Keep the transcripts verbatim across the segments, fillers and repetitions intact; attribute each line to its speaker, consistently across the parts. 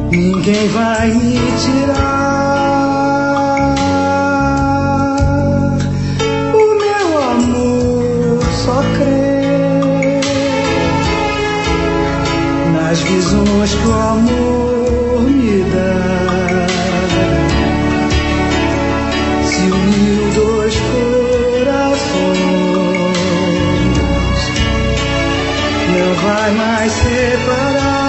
Speaker 1: Ninguém vai me tirar o meu amor, só crer nas visões que o amor me dá. Se uniu dois corações, não vai mais separar.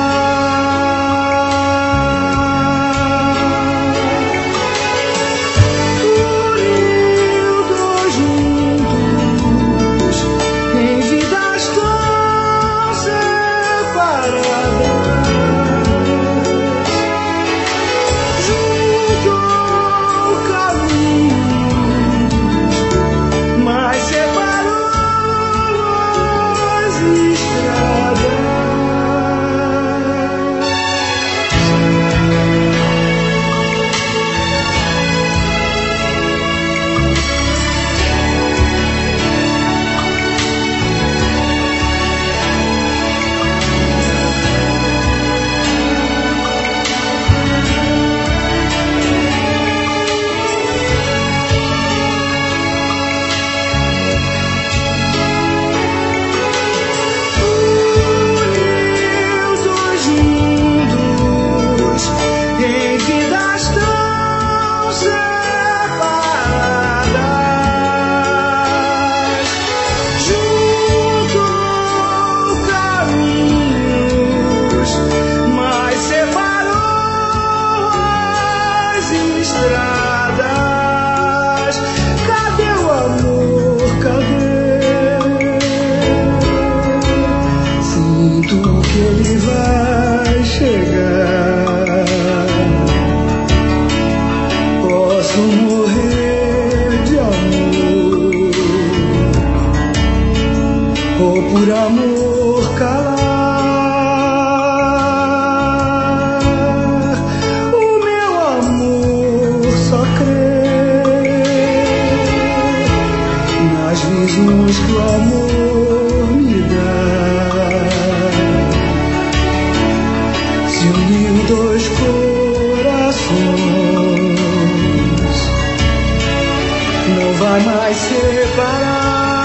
Speaker 1: Estradas, cadê o amor? Cadê? Sinto que ele vai chegar. Posso morrer de amor, ou por amor calar. As visões que o amor me dá. Se uniu dois corações, não vai mais separar.